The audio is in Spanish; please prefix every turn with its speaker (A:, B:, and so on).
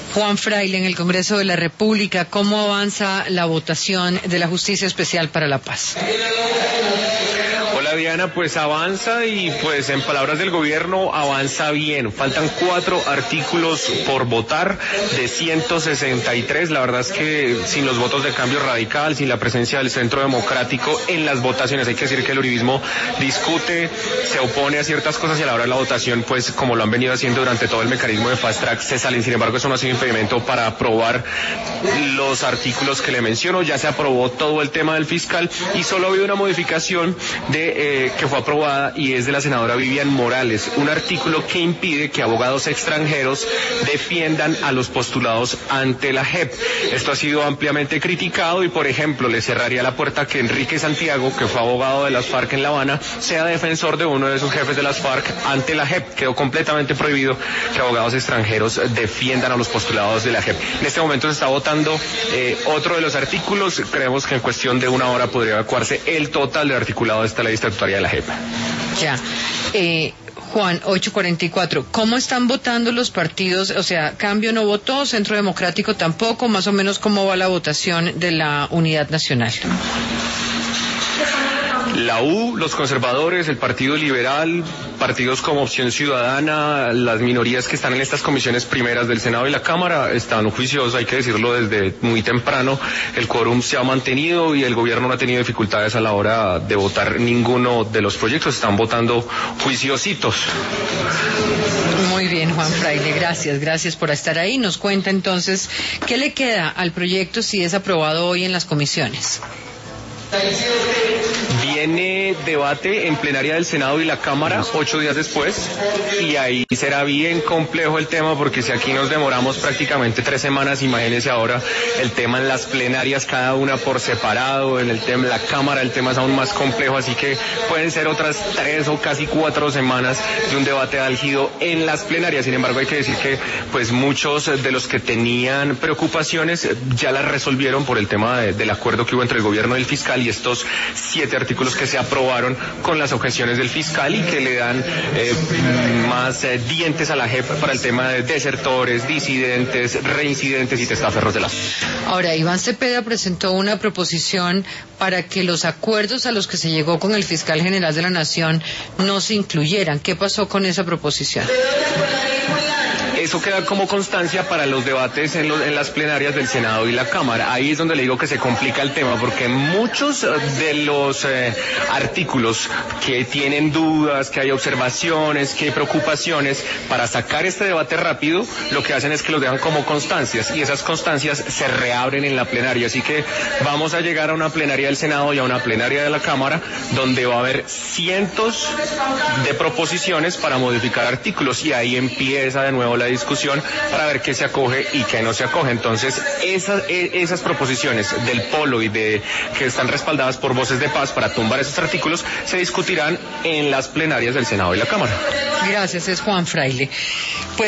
A: Juan Fraile, en el Congreso de la República, ¿cómo avanza la votación de la Justicia Especial para la Paz?
B: Hola Diana, pues avanza y pues en palabras del gobierno avanza bien. Faltan 4 artículos por votar de 163. La verdad es que sin los votos de Cambio Radical, sin la presencia del Centro Democrático en las votaciones, hay que decir que el uribismo discute, se opone a ciertas cosas y a la hora de la votación, pues como lo han venido haciendo durante todo el mecanismo de Fast Track, se salen. Sin embargo, eso no ha sido impedimento para aprobar los artículos que le menciono. Ya se aprobó todo el tema del fiscal y solo ha habido una modificación que fue aprobada y es de la senadora Vivian Morales, un artículo que impide que abogados extranjeros defiendan a los postulados ante la JEP. Esto ha sido ampliamente criticado y, por ejemplo, le cerraría la puerta a que Enrique Santiago, que fue abogado de las FARC en La Habana, sea defensor de uno de sus jefes de las FARC ante la JEP. Quedó completamente prohibido que abogados extranjeros defiendan a los postulados de la JEP. En este momento se está votando otro de los artículos. Creemos que en cuestión de 1 hora podría evacuarse el total del articulado de esta ley estatutaria de la JEP.
A: Ya. Juan, 8:44. ¿Cómo están votando los partidos? O sea, Cambio no votó, Centro Democrático tampoco. Más o menos, ¿cómo va la votación de la Unidad Nacional?
B: La U, los conservadores, el Partido Liberal, partidos como Opción Ciudadana, las minorías que están en estas comisiones primeras del Senado y la Cámara están juiciosos, hay que decirlo desde muy temprano. El quórum se ha mantenido y el gobierno no ha tenido dificultades a la hora de votar ninguno de los proyectos, están votando juiciositos.
A: Muy bien, Juan Fraile, gracias por estar ahí. Nos cuenta entonces qué le queda al proyecto si es aprobado hoy en las comisiones.
B: Viene debate en plenaria del Senado y la Cámara 8 días después y ahí será bien complejo el tema porque si aquí nos demoramos prácticamente 3 semanas, imagínense ahora el tema en las plenarias cada una por separado, en el tema la Cámara el tema es aún más complejo, así que pueden ser otras 3 o casi 4 semanas de un debate álgido en las plenarias. Sin embargo, hay que decir que pues muchos de los que tenían preocupaciones ya las resolvieron por el tema del acuerdo que hubo entre el gobierno y el fiscal y estos 7 artículos que se aprobaron con las objeciones del fiscal y que le dan más dientes a la JEP para el tema de desertores, disidentes, reincidentes y testaferros de la.
A: Ahora, Iván Cepeda presentó una proposición para que los acuerdos a los que se llegó con el fiscal general de la Nación no se incluyeran. ¿Qué pasó con esa proposición?
B: Eso queda como constancia para los debates en las plenarias del Senado y la Cámara. Ahí es donde le digo que se complica el tema, porque muchos de los artículos que tienen dudas, que hay observaciones, que hay preocupaciones, para sacar este debate rápido, lo que hacen es que los dejan como constancias, y esas constancias se reabren en la plenaria. Así que vamos a llegar a una plenaria del Senado y a una plenaria de la Cámara, donde va a haber cientos de proposiciones para modificar artículos, y ahí empieza de nuevo la discusión para ver qué se acoge y qué no se acoge. Entonces, esas proposiciones del Polo y que están respaldadas por Voces de Paz para tumbar esos artículos se discutirán en las plenarias del Senado y la Cámara.
A: Gracias, es Juan Fraile.